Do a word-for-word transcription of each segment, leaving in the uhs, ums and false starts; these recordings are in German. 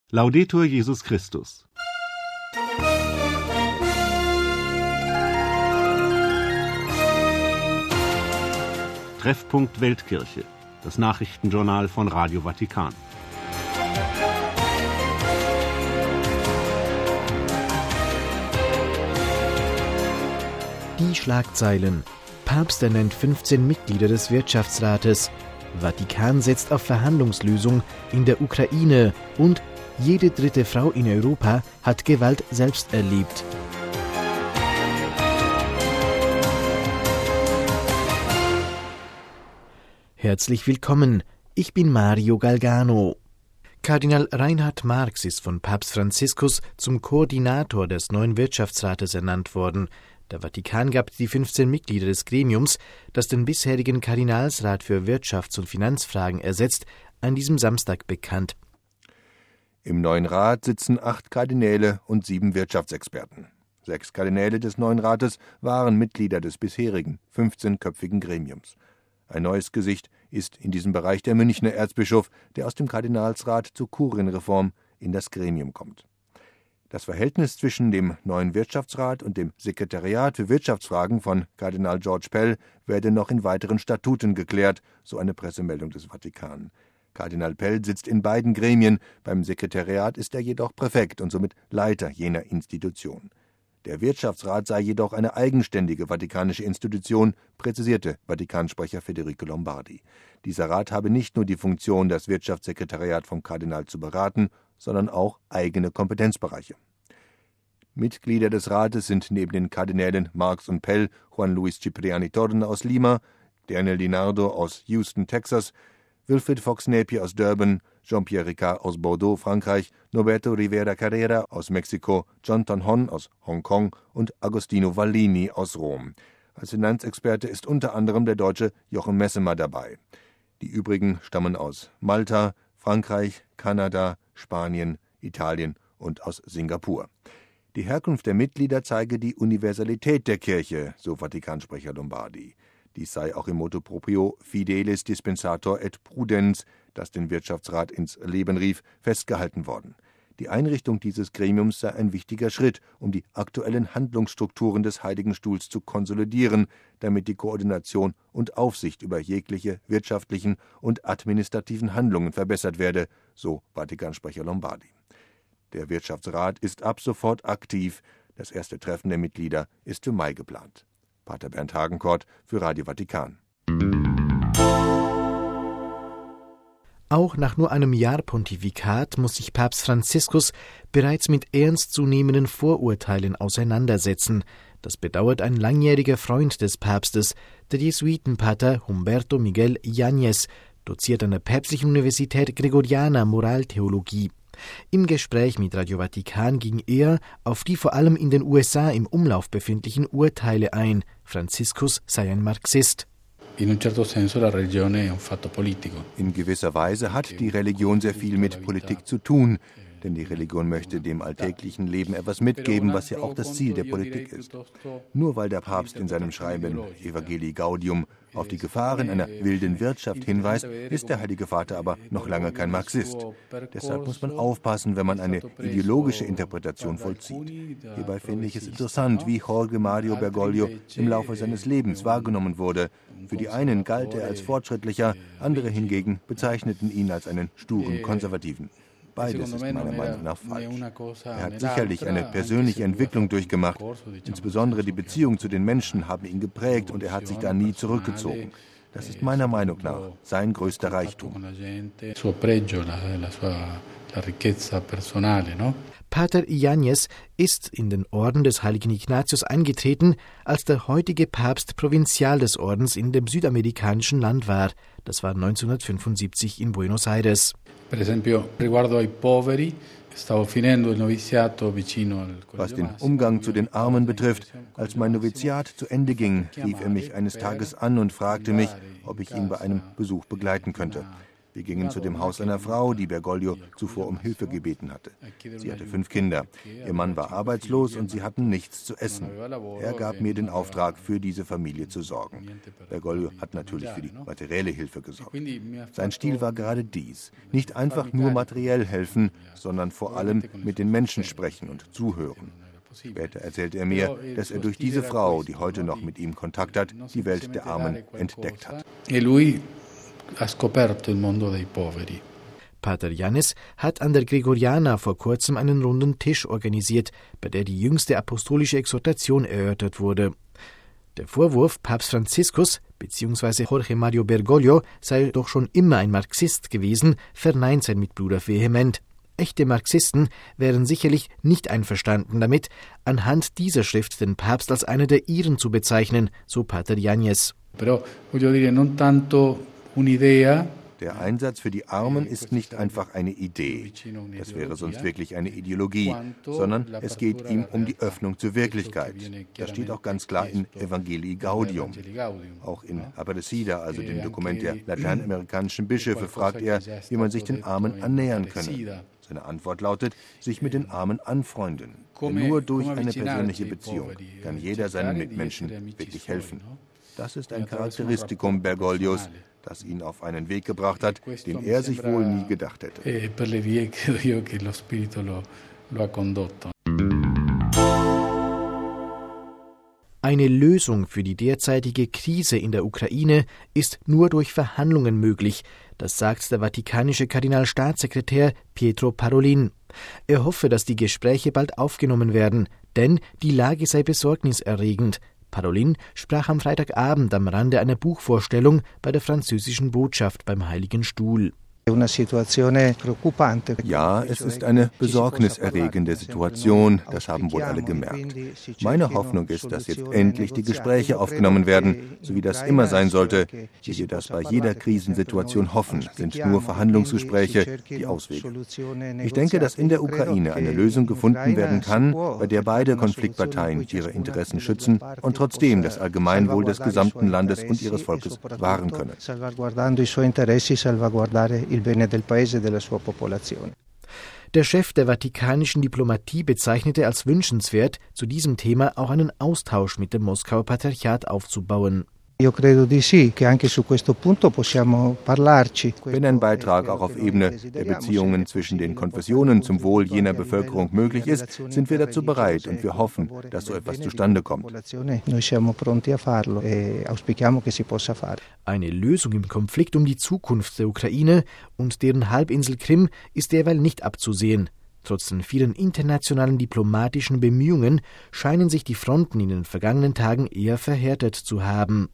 Laudetur Jesus Christus. Treffpunkt Weltkirche, das Nachrichtenjournal von Radio Vatikan. Die Schlagzeilen: Papst ernennt fünfzehn Mitglieder des Wirtschaftsrates, Vatikan setzt auf Verhandlungslösung in der Ukraine und jede dritte Frau in Europa hat Gewalt selbst erlebt. Herzlich willkommen, ich bin Mario Galgano. Kardinal Reinhard Marx ist von Papst Franziskus zum Koordinator des neuen Wirtschaftsrates ernannt worden. Der Vatikan gab die fünfzehn Mitglieder des Gremiums, das den bisherigen Kardinalsrat für Wirtschafts- und Finanzfragen ersetzt, an diesem Samstag bekannt. Im neuen Rat sitzen acht Kardinäle und sieben Wirtschaftsexperten. Sechs Kardinäle des neuen Rates waren Mitglieder des bisherigen fünfzehnköpfigen Gremiums. Ein neues Gesicht ist in diesem Bereich der Münchner Erzbischof, der aus dem Kardinalsrat zur Kurienreform in das Gremium kommt. Das Verhältnis zwischen dem neuen Wirtschaftsrat und dem Sekretariat für Wirtschaftsfragen von Kardinal George Pell werde noch in weiteren Statuten geklärt, so eine Pressemeldung des Vatikan. Kardinal Pell sitzt in beiden Gremien, beim Sekretariat ist er jedoch Präfekt und somit Leiter jener Institution. Der Wirtschaftsrat sei jedoch eine eigenständige vatikanische Institution, präzisierte Vatikansprecher Federico Lombardi. Dieser Rat habe nicht nur die Funktion, das Wirtschaftssekretariat vom Kardinal zu beraten, sondern auch eigene Kompetenzbereiche. Mitglieder des Rates sind neben den Kardinälen Marx und Pell Juan Luis Cipriani Torna aus Lima, Daniel DiNardo aus Houston, Texas, Wilfried Fox-Napier aus Durban, Jean-Pierre Ricard aus Bordeaux, Frankreich, Norberto Rivera Carrera aus Mexiko, John Tan-Hon aus Hongkong und Agostino Vallini aus Rom. Als Finanzexperte ist unter anderem der Deutsche Jochen Messemer dabei. Die übrigen stammen aus Malta, Frankreich, Kanada, Spanien, Italien und aus Singapur. Die Herkunft der Mitglieder zeige die Universalität der Kirche, so Vatikansprecher Lombardi. Dies sei auch im Motto proprio Fidelis Dispensator et Prudens, das den Wirtschaftsrat ins Leben rief, festgehalten worden. Die Einrichtung dieses Gremiums sei ein wichtiger Schritt, um die aktuellen Handlungsstrukturen des Heiligen Stuhls zu konsolidieren, damit die Koordination und Aufsicht über jegliche wirtschaftlichen und administrativen Handlungen verbessert werde, so Vatikansprecher Lombardi. Der Wirtschaftsrat ist ab sofort aktiv. Das erste Treffen der Mitglieder ist für Mai geplant. Pater Bernd Hagenkort für Radio Vatikan. Auch nach nur einem Jahr Pontifikat muss sich Papst Franziskus bereits mit ernstzunehmenden Vorurteilen auseinandersetzen. Das bedauert ein langjähriger Freund des Papstes, der Jesuitenpater Humberto Miguel Yáñez, doziert an der Päpstlichen Universität Gregoriana Moraltheologie. Im Gespräch mit Radio Vatikan ging er auf die vor allem in den U S A im Umlauf befindlichen Urteile ein. Franziskus sei ein Marxist. In gewisser Weise hat die Religion sehr viel mit Politik zu tun, denn die Religion möchte dem alltäglichen Leben etwas mitgeben, was ja auch das Ziel der Politik ist. Nur weil der Papst in seinem Schreiben Evangelii Gaudium auf die Gefahren einer wilden Wirtschaft hinweist, ist der Heilige Vater aber noch lange kein Marxist. Deshalb muss man aufpassen, wenn man eine ideologische Interpretation vollzieht. Hierbei finde ich es interessant, wie Jorge Mario Bergoglio im Laufe seines Lebens wahrgenommen wurde. Für die einen galt er als fortschrittlicher, andere hingegen bezeichneten ihn als einen sturen Konservativen. Beides ist meiner Meinung nach falsch. Er hat sicherlich eine persönliche Entwicklung durchgemacht. Insbesondere die Beziehungen zu den Menschen haben ihn geprägt und er hat sich da nie zurückgezogen. Das ist meiner Meinung nach sein größter Reichtum. Pater Yáñez ist in den Orden des Heiligen Ignatius eingetreten, als der heutige Papst Provinzial des Ordens in dem südamerikanischen Land war. Das war neunzehnhundertfünfundsiebzig in Buenos Aires. Was den Umgang zu den Armen betrifft, als mein Noviziat zu Ende ging, rief er mich eines Tages an und fragte mich, ob ich ihn bei einem Besuch begleiten könnte. Wir gingen zu dem Haus einer Frau, die Bergoglio zuvor um Hilfe gebeten hatte. Sie hatte fünf Kinder. Ihr Mann war arbeitslos und sie hatten nichts zu essen. Er gab mir den Auftrag, für diese Familie zu sorgen. Bergoglio hat natürlich für die materielle Hilfe gesorgt. Sein Stil war gerade dies: Nicht einfach nur materiell helfen, sondern vor allem mit den Menschen sprechen und zuhören. Später erzählte er mir, dass er durch diese Frau, die heute noch mit ihm Kontakt hat, die Welt der Armen entdeckt hat. Pater Yannis hat an der Gregoriana vor kurzem einen runden Tisch organisiert, bei der die jüngste apostolische Exhortation erörtert wurde. Der Vorwurf, Papst Franziskus bzw. Jorge Mario Bergoglio sei doch schon immer ein Marxist gewesen, verneint sein Mitbruder vehement. Echte Marxisten wären sicherlich nicht einverstanden damit, anhand dieser Schrift den Papst als einer der ihren zu bezeichnen, so Pater Yannis. Der Einsatz für die Armen ist nicht einfach eine Idee, das wäre sonst wirklich eine Ideologie, sondern es geht ihm um die Öffnung zur Wirklichkeit. Das steht auch ganz klar in Evangelii Gaudium. Auch in Aparecida, also dem Dokument der lateinamerikanischen Bischöfe, fragt er, wie man sich den Armen annähern könne. Seine Antwort lautet, sich mit den Armen anfreunden. Denn nur durch eine persönliche Beziehung kann jeder seinen Mitmenschen wirklich helfen. Das ist ein Charakteristikum Bergoglios, das ihn auf einen Weg gebracht hat, den er sich wohl nie gedacht hätte. Eine Lösung für die derzeitige Krise in der Ukraine ist nur durch Verhandlungen möglich, das sagt der vatikanische Kardinalstaatssekretär Pietro Parolin. Er hoffe, dass die Gespräche bald aufgenommen werden, denn die Lage sei besorgniserregend. Parolin sprach am Freitagabend am Rande einer Buchvorstellung bei der französischen Botschaft beim Heiligen Stuhl. Ja, es ist eine besorgniserregende Situation, das haben wohl alle gemerkt. Meine Hoffnung ist, dass jetzt endlich die Gespräche aufgenommen werden, so wie das immer sein sollte. Wie wir das bei jeder Krisensituation hoffen, sind nur Verhandlungsgespräche die Auswege. Ich denke, dass in der Ukraine eine Lösung gefunden werden kann, bei der beide Konfliktparteien ihre Interessen schützen und trotzdem das Allgemeinwohl des gesamten Landes und ihres Volkes wahren können. Der Chef der vatikanischen Diplomatie bezeichnete als wünschenswert, zu diesem Thema auch einen Austausch mit dem Moskauer Patriarchat aufzubauen. Wenn ein Beitrag auch auf Ebene der Beziehungen zwischen den Konfessionen zum Wohl jener Bevölkerung möglich ist, sind wir dazu bereit und wir hoffen, dass so etwas zustande kommt. Eine Lösung im Konflikt um die Zukunft der Ukraine und deren Halbinsel Krim ist derweil nicht abzusehen. Trotz den vielen internationalen diplomatischen Bemühungen scheinen sich die Fronten in den vergangenen Tagen eher verhärtet zu haben.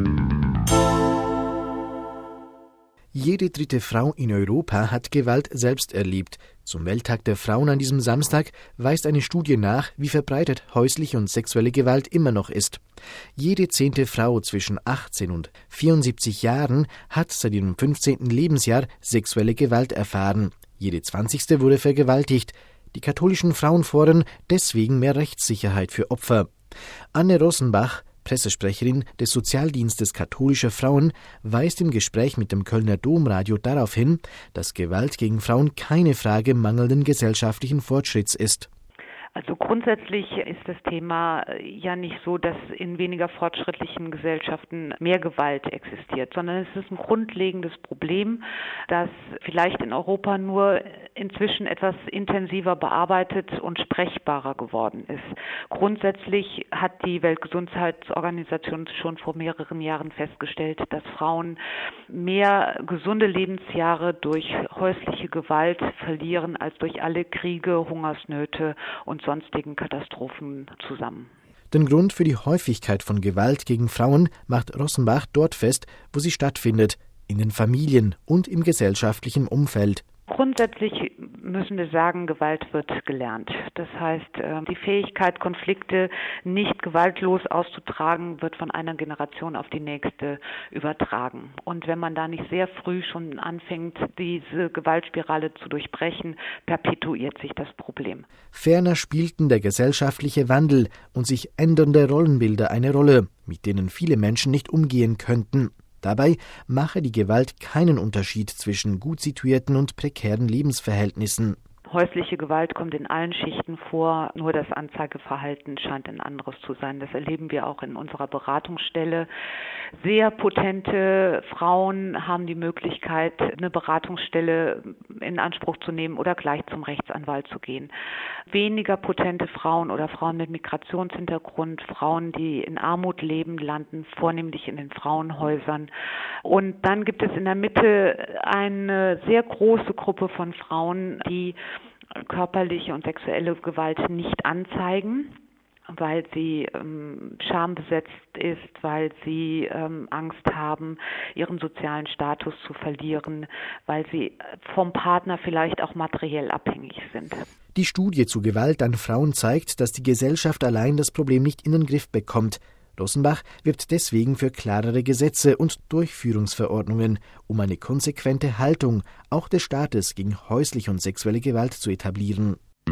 Jede dritte Frau in Europa hat Gewalt selbst erlebt. Zum Welttag der Frauen an diesem Samstag weist eine Studie nach, wie verbreitet häusliche und sexuelle Gewalt immer noch ist. Jede zehnte Frau zwischen achtzehn und vierundsiebzig Jahren hat seit ihrem fünfzehnten Lebensjahr sexuelle Gewalt erfahren. Jede zwanzigste wurde vergewaltigt. Die katholischen Frauen fordern deswegen mehr Rechtssicherheit für Opfer. Anne Rossenbach, Pressesprecherin des Sozialdienstes katholischer Frauen, weist im Gespräch mit dem Kölner Domradio darauf hin, dass Gewalt gegen Frauen keine Frage mangelnden gesellschaftlichen Fortschritts ist. Also grundsätzlich ist das Thema ja nicht so, dass in weniger fortschrittlichen Gesellschaften mehr Gewalt existiert, sondern es ist ein grundlegendes Problem, das vielleicht in Europa nur inzwischen etwas intensiver bearbeitet und sprechbarer geworden ist. Grundsätzlich hat die Weltgesundheitsorganisation schon vor mehreren Jahren festgestellt, dass Frauen mehr gesunde Lebensjahre durch häusliche Gewalt verlieren als durch alle Kriege, Hungersnöte und sonstigen Katastrophen zusammen. Den Grund für die Häufigkeit von Gewalt gegen Frauen macht Rossenbach dort fest, wo sie stattfindet, in den Familien und im gesellschaftlichen Umfeld. Grundsätzlich müssen wir sagen, Gewalt wird gelernt. Das heißt, die Fähigkeit, Konflikte nicht gewaltlos auszutragen, wird von einer Generation auf die nächste übertragen. Und wenn man da nicht sehr früh schon anfängt, diese Gewaltspirale zu durchbrechen, perpetuiert sich das Problem. Ferner spielten der gesellschaftliche Wandel und sich ändernde Rollenbilder eine Rolle, mit denen viele Menschen nicht umgehen könnten. Dabei mache die Gewalt keinen Unterschied zwischen gut situierten und prekären Lebensverhältnissen. Häusliche Gewalt kommt in allen Schichten vor, nur das Anzeigeverhalten scheint ein anderes zu sein. Das erleben wir auch in unserer Beratungsstelle. Sehr potente Frauen haben die Möglichkeit, eine Beratungsstelle in Anspruch zu nehmen oder gleich zum Rechtsanwalt zu gehen. Weniger potente Frauen oder Frauen mit Migrationshintergrund, Frauen, die in Armut leben, landen vornehmlich in den Frauenhäusern. Und dann gibt es in der Mitte eine sehr große Gruppe von Frauen, die körperliche und sexuelle Gewalt nicht anzeigen, weil sie ähm, schambesetzt ist, weil sie ähm, Angst haben, ihren sozialen Status zu verlieren, weil sie vom Partner vielleicht auch materiell abhängig sind. Die Studie zu Gewalt an Frauen zeigt, dass die Gesellschaft allein das Problem nicht in den Griff bekommt. Rosenbach wirbt deswegen für klarere Gesetze und Durchführungsverordnungen, um eine konsequente Haltung auch des Staates gegen häusliche und sexuelle Gewalt zu etablieren.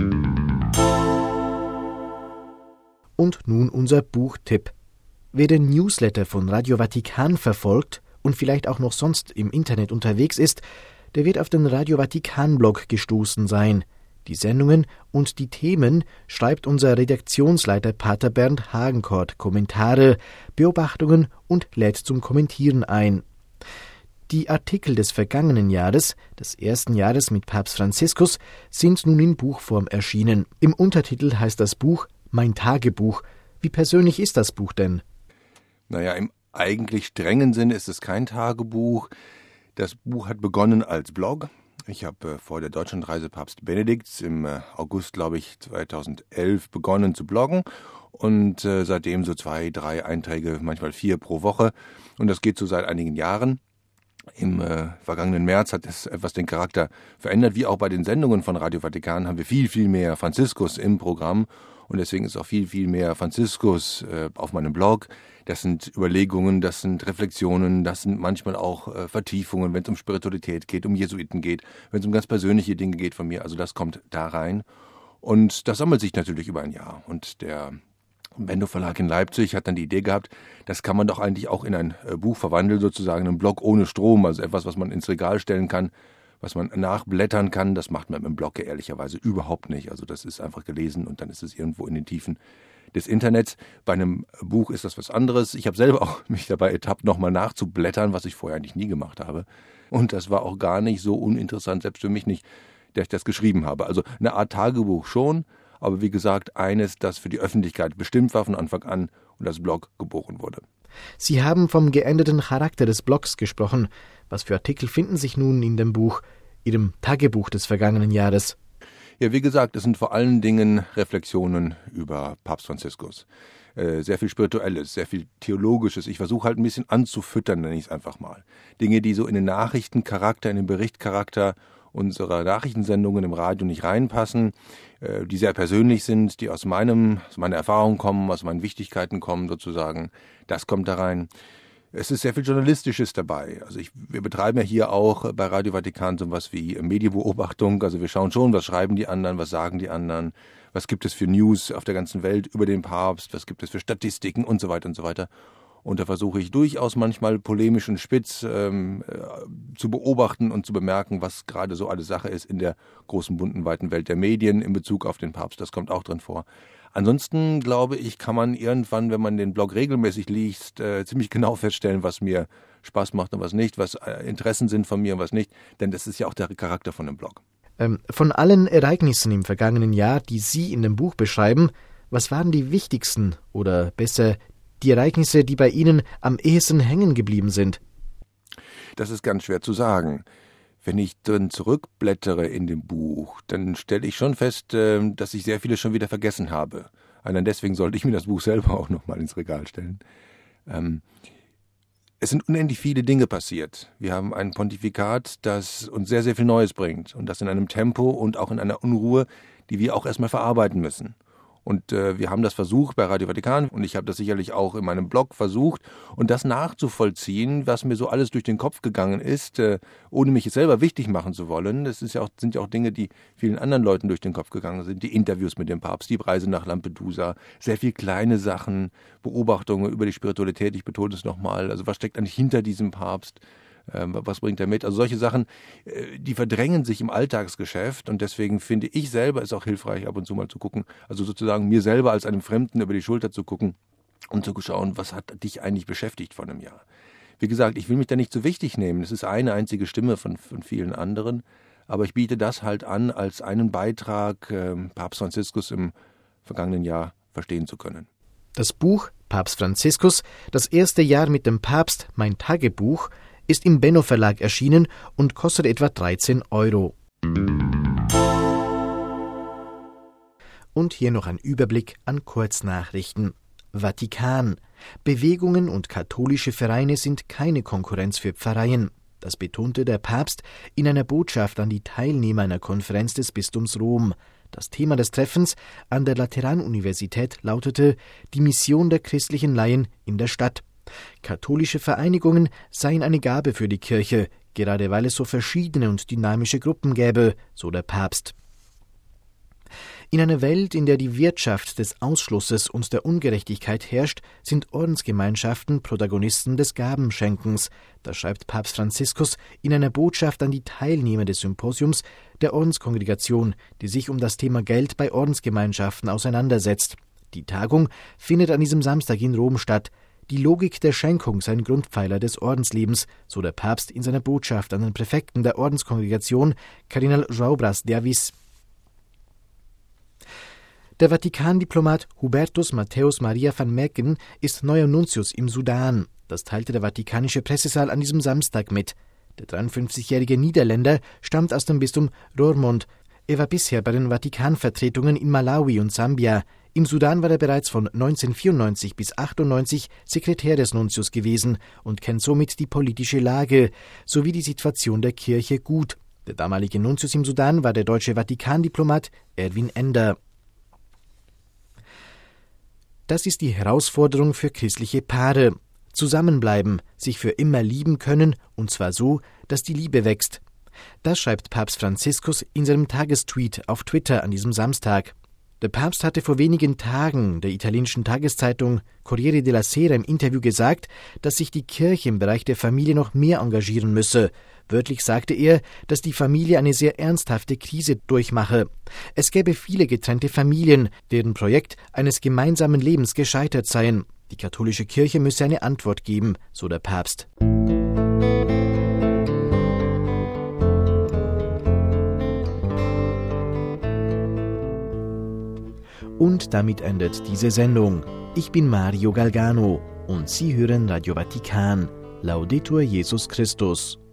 Und nun unser Buchtipp. Wer den Newsletter von Radio Vatikan verfolgt und vielleicht auch noch sonst im Internet unterwegs ist, der wird auf den Radio Vatikan-Blog gestoßen sein. Die Sendungen und die Themen schreibt unser Redaktionsleiter Pater Bernd Hagenkort, Kommentare, Beobachtungen und lädt zum Kommentieren ein. Die Artikel des vergangenen Jahres, des ersten Jahres mit Papst Franziskus, sind nun in Buchform erschienen. Im Untertitel heißt das Buch »Mein Tagebuch«. Wie persönlich ist das Buch denn? Naja, im eigentlich strengen Sinne ist es kein Tagebuch. Das Buch hat begonnen als Blog. Ich habe äh, vor der Deutschlandreise Papst Benedikts im äh, August, glaube ich, zweitausendelf begonnen zu bloggen und äh, seitdem so zwei, drei Einträge, manchmal vier pro Woche. Und das geht so seit einigen Jahren. Im äh, vergangenen März hat es etwas den Charakter verändert. Wie auch bei den Sendungen von Radio Vatikan haben wir viel, viel mehr Franziskus im Programm. Und deswegen ist auch viel, viel mehr Franziskus äh, auf meinem Blog. Das sind Überlegungen, das sind Reflexionen, das sind manchmal auch äh, Vertiefungen, wenn es um Spiritualität geht, um Jesuiten geht, wenn es um ganz persönliche Dinge geht von mir. Also das kommt da rein. Und das sammelt sich natürlich über ein Jahr. Und der Bendo Verlag in Leipzig hat dann die Idee gehabt, das kann man doch eigentlich auch in ein äh, Buch verwandeln, sozusagen ein Blog ohne Strom, also etwas, was man ins Regal stellen kann, was man nachblättern kann. Das macht man mit dem Blog ja ehrlicherweise überhaupt nicht. Also das ist einfach gelesen und dann ist es irgendwo in den Tiefen des Internets. Bei einem Buch ist das was anderes. Ich habe selber auch mich dabei ertappt, nochmal nachzublättern, was ich vorher eigentlich nie gemacht habe. Und das war auch gar nicht so uninteressant, selbst für mich nicht, dass ich das geschrieben habe. Also eine Art Tagebuch schon, aber wie gesagt, eines, das für die Öffentlichkeit bestimmt war von Anfang an und das Blog geboren wurde. Sie haben vom geänderten Charakter des Blogs gesprochen. Was für Artikel finden sich nun in dem Buch, Ihrem Tagebuch des vergangenen Jahres? Ja, wie gesagt, es sind vor allen Dingen Reflexionen über Papst Franziskus. Äh, sehr viel Spirituelles, sehr viel Theologisches. Ich versuche halt ein bisschen anzufüttern, nenne ich es einfach mal. Dinge, die so in den Nachrichtencharakter, in den Berichtcharakter unserer Nachrichtensendungen im Radio nicht reinpassen, äh, die sehr persönlich sind, die aus meinem, aus meiner Erfahrung kommen, aus meinen Wichtigkeiten kommen sozusagen. Das kommt da rein. Es ist sehr viel Journalistisches dabei. Also ich, wir betreiben ja hier auch bei Radio Vatikan sowas wie Medienbeobachtung. Also wir schauen schon, was schreiben die anderen, was sagen die anderen, was gibt es für News auf der ganzen Welt über den Papst, was gibt es für Statistiken und so weiter und so weiter. Und da versuche ich durchaus manchmal polemisch und spitz ähm, äh, zu beobachten und zu bemerken, was gerade so alles Sache ist in der großen, bunten, weiten Welt der Medien in Bezug auf den Papst. Das kommt auch drin vor. Ansonsten, glaube ich, kann man irgendwann, wenn man den Blog regelmäßig liest, äh, ziemlich genau feststellen, was mir Spaß macht und was nicht, was äh, Interessen sind von mir und was nicht. Denn das ist ja auch der Charakter von dem Blog. Ähm, von allen Ereignissen im vergangenen Jahr, die Sie in dem Buch beschreiben, was waren die wichtigsten oder besser die Ereignisse, die bei Ihnen am ehesten hängen geblieben sind? Das ist ganz schwer zu sagen. Wenn ich drin zurückblättere in dem Buch, dann stelle ich schon fest, dass ich sehr vieles schon wieder vergessen habe. Allein deswegen sollte ich mir das Buch selber auch nochmal ins Regal stellen. Ähm, es sind unendlich viele Dinge passiert. Wir haben ein Pontifikat, das uns sehr, sehr viel Neues bringt. Und das in einem Tempo und auch in einer Unruhe, die wir auch erstmal verarbeiten müssen. Und äh, wir haben das versucht bei Radio Vatikan und ich habe das sicherlich auch in meinem Blog versucht und das nachzuvollziehen, was mir so alles durch den Kopf gegangen ist, äh, ohne mich selber wichtig machen zu wollen. Das ist ja auch, sind ja auch Dinge, die vielen anderen Leuten durch den Kopf gegangen sind. Die Interviews mit dem Papst, die Reise nach Lampedusa, sehr viel kleine Sachen, Beobachtungen über die Spiritualität, ich betone es nochmal, also was steckt eigentlich hinter diesem Papst? Was bringt er mit? Also solche Sachen, die verdrängen sich im Alltagsgeschäft und deswegen finde ich selber es auch hilfreich, ab und zu mal zu gucken, also sozusagen mir selber als einem Fremden über die Schulter zu gucken und zu schauen, was hat dich eigentlich beschäftigt vor einem Jahr. Wie gesagt, ich will mich da nicht zu wichtig nehmen, es ist eine einzige Stimme von, von vielen anderen, aber ich biete das halt an, als einen Beitrag, äh, Papst Franziskus im vergangenen Jahr verstehen zu können. Das Buch Papst Franziskus, das erste Jahr mit dem Papst, mein Tagebuch, ist im Benno Verlag erschienen und kostet etwa dreizehn Euro. Und hier noch ein Überblick an Kurznachrichten. Vatikan. Bewegungen und katholische Vereine sind keine Konkurrenz für Pfarreien. Das betonte der Papst in einer Botschaft an die Teilnehmer einer Konferenz des Bistums Rom. Das Thema des Treffens an der Lateranuniversität lautete die Mission der christlichen Laien in der Stadt. Katholische Vereinigungen seien eine Gabe für die Kirche, gerade weil es so verschiedene und dynamische Gruppen gäbe, so der Papst. In einer Welt, in der die Wirtschaft des Ausschlusses und der Ungerechtigkeit herrscht, sind Ordensgemeinschaften Protagonisten des Gabenschenkens. Das schreibt Papst Franziskus in einer Botschaft an die Teilnehmer des Symposiums der Ordenskongregation, die sich um das Thema Geld bei Ordensgemeinschaften auseinandersetzt. Die Tagung findet an diesem Samstag in Rom statt. Die Logik der Schenkung sei ein Grundpfeiler des Ordenslebens, so der Papst in seiner Botschaft an den Präfekten der Ordenskongregation, Kardinal João Brás de Assis. Der Vatikan-Diplomat Hubertus Matthäus Maria van Merken ist neuer Nuntius im Sudan. Das teilte der Vatikanische Pressesaal an diesem Samstag mit. Der dreiundfünfzigjährige Niederländer stammt aus dem Bistum Roermond. Er war bisher bei den Vatikanvertretungen in Malawi und Sambia. Im Sudan war er bereits von neunzehnhundertvierundneunzig bis achtundneunzig Sekretär des Nuntius gewesen und kennt somit die politische Lage sowie die Situation der Kirche gut. Der damalige Nuntius im Sudan war der deutsche Vatikan-Diplomat Erwin Ender. Das ist die Herausforderung für christliche Paare. Zusammenbleiben, sich für immer lieben können, und zwar so, dass die Liebe wächst. Das schreibt Papst Franziskus in seinem Tagestweet auf Twitter an diesem Samstag. Der Papst hatte vor wenigen Tagen der italienischen Tageszeitung Corriere della Sera im Interview gesagt, dass sich die Kirche im Bereich der Familie noch mehr engagieren müsse. Wörtlich sagte er, dass die Familie eine sehr ernsthafte Krise durchmache. Es gäbe viele getrennte Familien, deren Projekt eines gemeinsamen Lebens gescheitert seien. Die katholische Kirche müsse eine Antwort geben, so der Papst. Und damit endet diese Sendung. Ich bin Mario Galgano und Sie hören Radio Vatikan. Laudetur Jesus Christus.